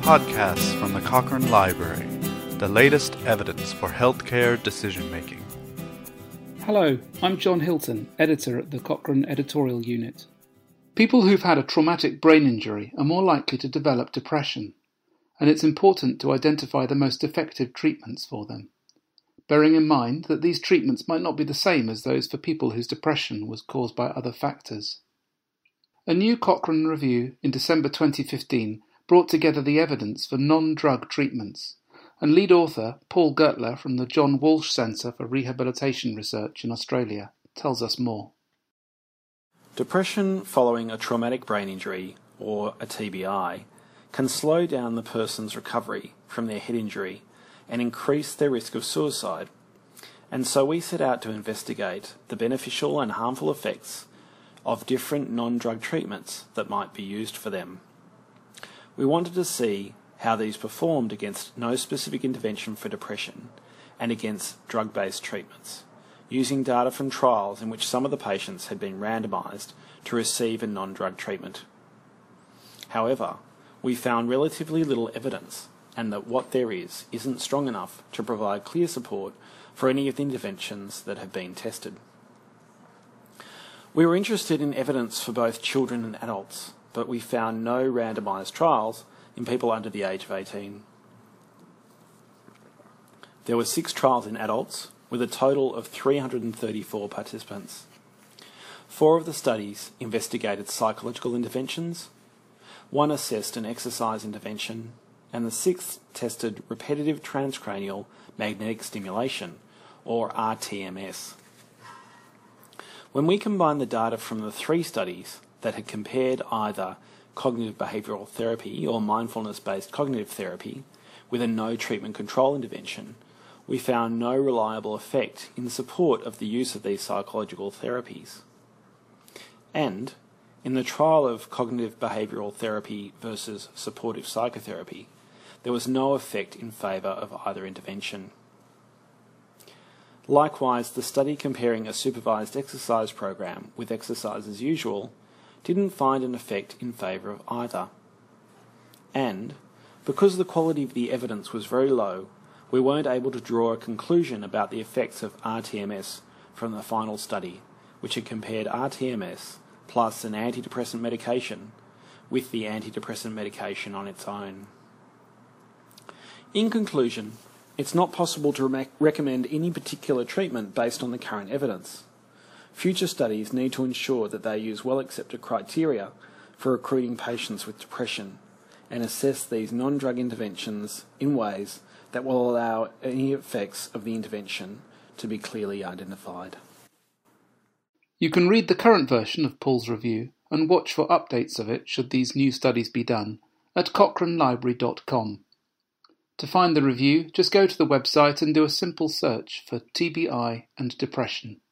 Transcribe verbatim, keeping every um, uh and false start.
podcasts from the Cochrane Library, the latest evidence for healthcare decision-making. Hello, I'm John Hilton, editor at the Cochrane Editorial Unit. People who've had a traumatic brain injury are more likely to develop depression, and it's important to identify the most effective treatments for them, bearing in mind that these treatments might not be the same as those for people whose depression was caused by other factors. A new Cochrane review in December twenty fifteen brought together the evidence for non-drug treatments, and lead author Paul Gertler from the John Walsh Centre for Rehabilitation Research in Australia tells us more. Depression following a traumatic brain injury, or a T B I, can slow down the person's recovery from their head injury and increase their risk of suicide. And so we set out to investigate the beneficial and harmful effects of different non-drug treatments that might be used for them. We wanted to see how these performed against no specific intervention for depression and against drug-based treatments, using data from trials in which some of the patients had been randomised to receive a non-drug treatment. However, we found relatively little evidence, and that what there is isn't strong enough to provide clear support for any of the interventions that have been tested. We were interested in evidence for both children and adults, but we found no randomised trials in people under the age of eighteen. There were six trials in adults, with a total of three hundred thirty-four participants. Four of the studies investigated psychological interventions, one assessed an exercise intervention, and the sixth tested repetitive transcranial magnetic stimulation, or R T M S. When we combined the data from the three studies that had compared either cognitive behavioural therapy or mindfulness-based cognitive therapy with a no treatment control intervention, we found no reliable effect in support of the use of these psychological therapies. And in the trial of cognitive behavioural therapy versus supportive psychotherapy, there was no effect in favour of either intervention. Likewise, the study comparing a supervised exercise program with exercise as usual didn't find an effect in favour of either. And, because the quality of the evidence was very low, we weren't able to draw a conclusion about the effects of R T M S from the final study, which had compared R T M S plus an antidepressant medication with the antidepressant medication on its own. In conclusion, it's not possible to re- recommend any particular treatment based on the current evidence. Future studies need to ensure that they use well-accepted criteria for recruiting patients with depression and assess these non-drug interventions in ways that will allow any effects of the intervention to be clearly identified. You can read the current version of Paul's review and watch for updates of it should these new studies be done at cochrane library dot com. To find the review, just go to the website and do a simple search for T B I and depression.